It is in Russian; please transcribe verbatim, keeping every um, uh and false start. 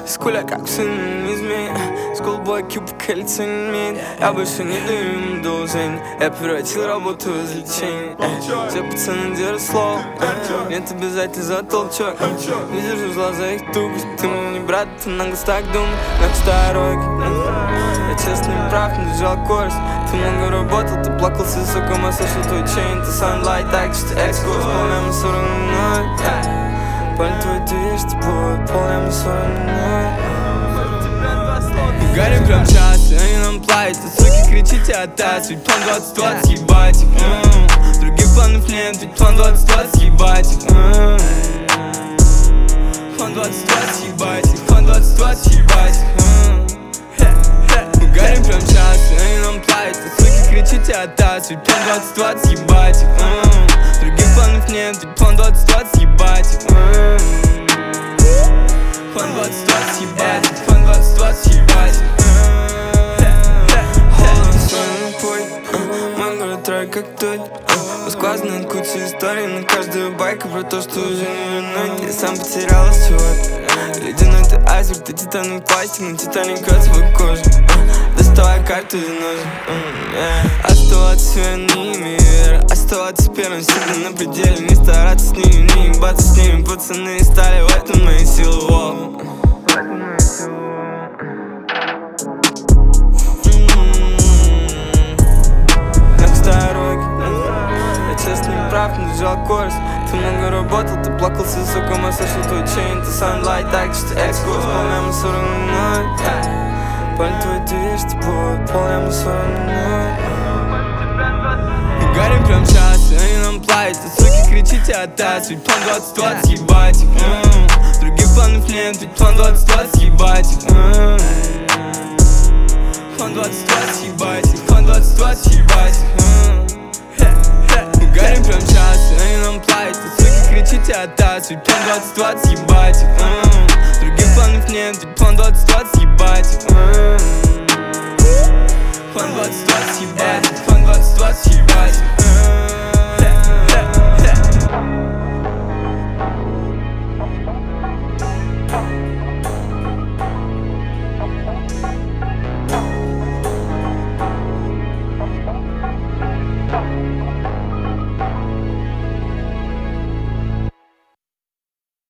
Скуля как в цинизме, скулбой куб кальцинмин. Я больше не даю им должен, я превратил работу в развлечение. Все пацаны держат слово, нет обязательно за толчок. Не держу зла за их тупость, ты мой не брат, ты нагло так думай, на старой. Я честно не прав, не держал курс. Ты много работал, ты плакался, сука, я слышал твой чейн. Ты sunlight, так что экскурс, полная сорок ноль. Парень твой движ, тепло, полная сорок ноль. Горим прям час, и они нам платят. А суки кричите от нас, ведь план двадцать двадцать, ебать их. mm. Других планов нет, ведь план двадцать двадцать, ебать их. mm. План двадцать двадцать, ебать их, план двадцать двадцать, ебать их. Мы горим прям час, и они нам платят. А суки кричите от нас, ведь план двадцать двадцать, ебать их. mm. Других планов нет, ведь план двадцать двадцать, ебать их. mm. План двадцать двадцать, ебать их, план двадцать двадцать, ебать их. Мой город трой как тут. Москва знает кучу историй, но каждая байка про то, что уже не вернуть. Я сам потерялась, чувак. Ледяной ты айсберг, ты титановый пластик, на титаник от своей кожи. Доставай карту и ножи. Оставаться верными, вера. Оставаться первым, всегда на пределе. Не стараться с ними, не ебаться с ними. Пацаны стали в этом мои силы. Не держал курс, ты много работал, ты плакался, сука, я слышал твой чейн. Ты sunlight, так что экскурс, полная сорок ноль. Парень твой движ, тепло, полная сорок ноль. Мы горим прям час, и они нам платят. А суки кричите от нас, ведь план двадцать двадцать, ебать их. mm. Других планов нет, ведь план двадцать двадцать, ебать их. mm. План двадцать двадцать, ебать их, план двадцать двадцать, ебать их. mm. Горим прям час, и они нам платят. А суки кричите от нас, ведь план двадцать двадцать, ебать их. mm. Других планов нет, ведь план двадцать двадцать, ебать их. mm. План двадцать двадцать, ебать их, план двадцать двадцать, ебать их.